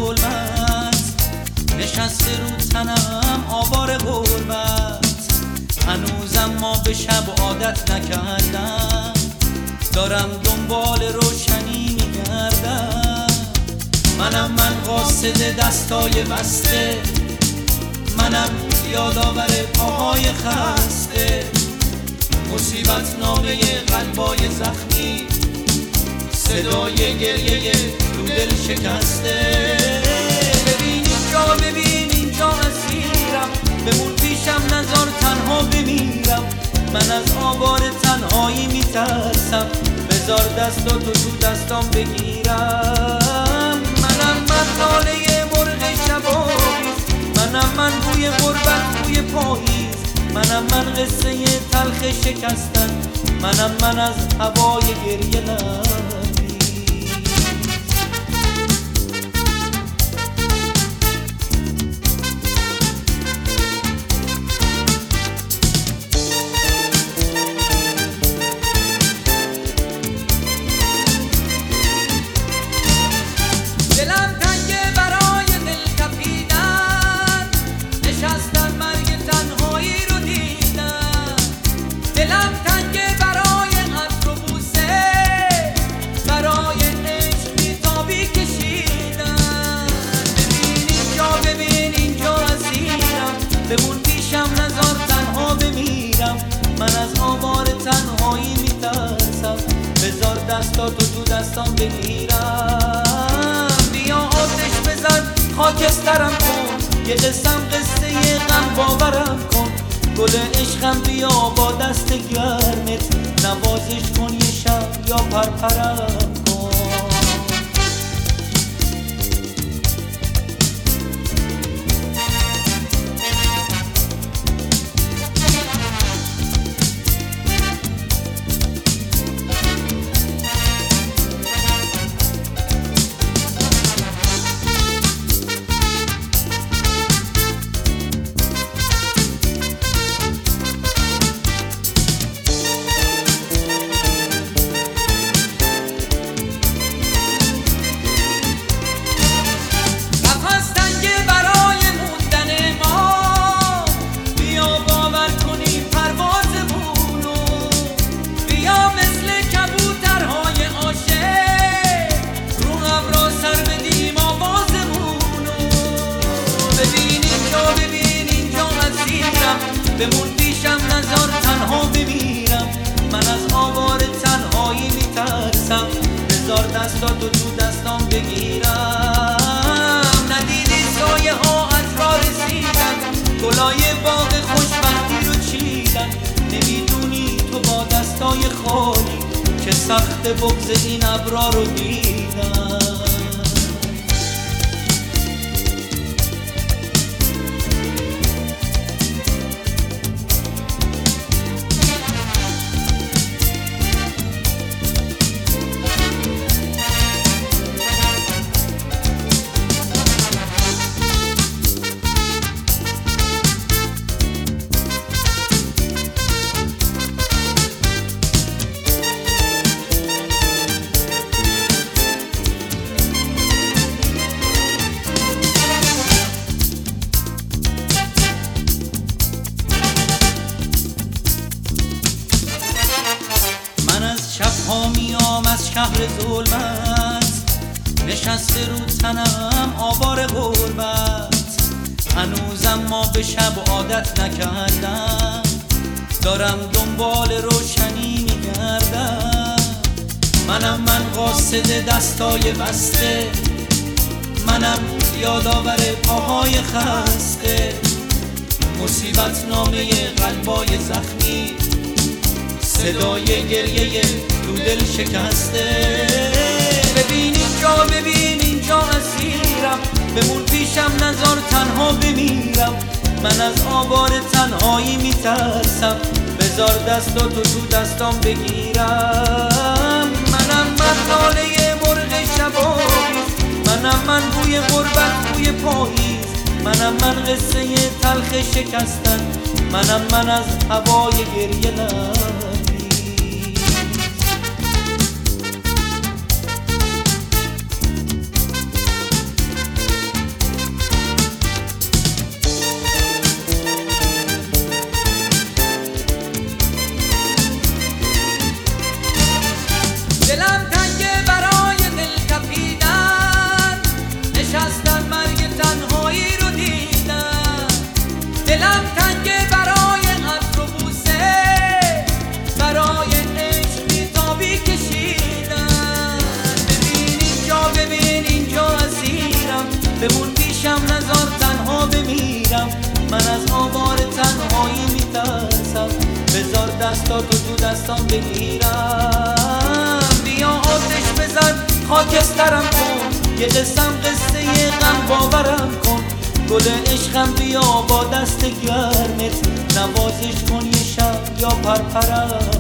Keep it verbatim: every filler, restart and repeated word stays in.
ظلمت نشسته رو تنم آوار غربت. هنوزم ما به شب عادت نکردم، دارم دنبال روشنی میگردم. منم من قاصد دستای بسته، منم یادآور پاهای خسته، مصیبت نامه قلبای زخمی، صدای گریه تو دل شکسته. ببین اینجا، ببین اینجا اسیرم، بمون پیشم نذار تنها بمیرم. من از آوار تنهایی میترسم، بذار دستاتو تو دستام بگیرم. منم من ناله مرغ شبابیز، منم من بوی غربت بوی پاییز، منم من قصه تلخ شکستن، منم من از هوای گریه لبریز. دلم تنگه برای دل تپیدن، نشستن مرگ تنهایی رو دیدن. دلم تنگه برای عطر و بوسه، برای عشق بیتابی کشیدن. ببین اینجا، ببین اینجا اسیرم، بمون پیشم نذار تنها بمیرم. من از آوار تنهایی میترسم، بذار دستاتو تو دستام بگیرم. بیا آتش بزن خاکسترم کن، یه قسم قصه غم باورم کن. گل عشقم بیا با دست گرمت، نوازش کن یه شب یا پرپرم کن. بمون پیشم نذار تنها بمیرم. من از آوار تنهایی میترسم، بذار دستاتو تو دستام بگیرم. ندیدی سایه ها از راه رسیدن، گلای باغ خوشبختی رو چیدن. نمیدونی تو با دستای خالی که سخت بغض این ابرا رو دیدن. شبها میام از شهر ظلمت، نشسته رو تنم آوار غربت. هنوزم ما به شب عادت نکردم، دارم دنبال روشنی میگردم. منم من قاصد دستای بسته، منم یادآور پاهای خسته، مصیبت نامه قلبای زخمی، صدای گریه تو دل شکسته. ببین اینجا، ببین اینجا اسیرم، بمون پیشم نذار تنها بمیرم. من از آوار تنهایی میترسم، بذار دستاتو تو دستام بگیرم. منم من ناله مرغ شبابیز، منم من بوی غربت بوی پاییز، منم من قصه تلخ شکستن، منم من از هوای گریه لبریز. دستاتو تو دستان بگیرم. بیا آتش بزن خاکسترم کن، یه قسم قصه غم باورم کن. گل عشقم بیا با دست گرمت نوازش کن یه شب یا پرپرم